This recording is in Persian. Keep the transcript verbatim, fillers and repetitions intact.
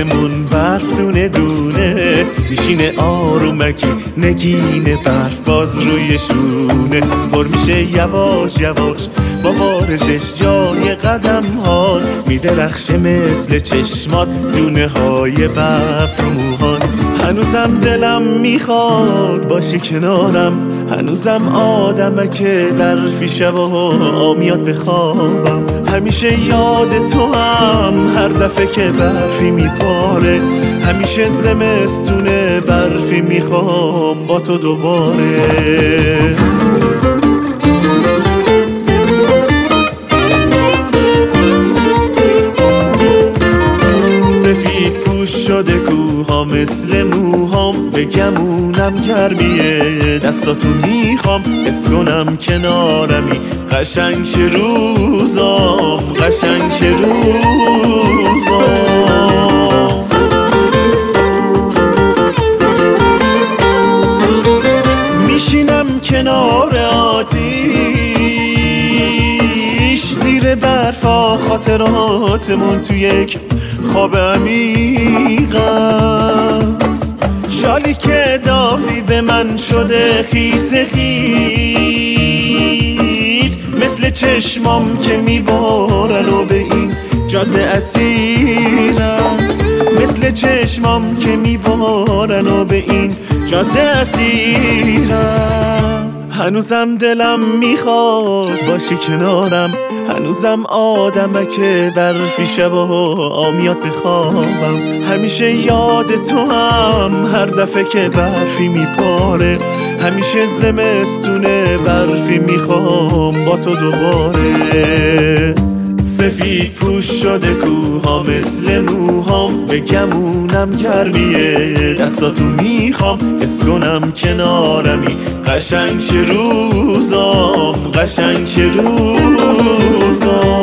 آسمون برف دونه دونه میشینه آرومکی نگین برف باز روی شونه پر میشه یواش یواش با بارشش جای قدم ها میدرخشه مثل چشمات دونه های برف رو موهات. هنوزم دلم میخواد باشی کنارم، هنوزم آدمه که برفی شبا میاد بخوابم. همیشه یاد تو هم هر دفعه که برفی میپاره، همیشه زمستونه برفی میخوام با تو دوباره. سفید پوش شده کوها مثل موهام، به گمونم گرمیه دستاتو میخوام حس کنم کنارمی. قشنگ شه روزام قشنگ شه روزام. میشینم کنار آتیش زیر برفا خاطراتمون تو یک خواب عمیقم. شالی که دادی به من شده خیس خیس مثل چشمام که میبارن و به این جاده اسیرم. مثل چشمام که میبارن و به این جاده اسیرم. هنوزم دلم میخواد باشی کنارم، هنوزم آدمه که برفی شبا میاد بخوابم. همیشه یاد تو هم هر دفعه که برفی میپاره، همیشه زمستونه برفی میخوام با تو دوباره. سفید پوش شده کوها مثل موهام، به گمونم گرمیه دستاتو میخوام حس کنم کنارمی. قشنگ شه روزام قشنگ شه روزام.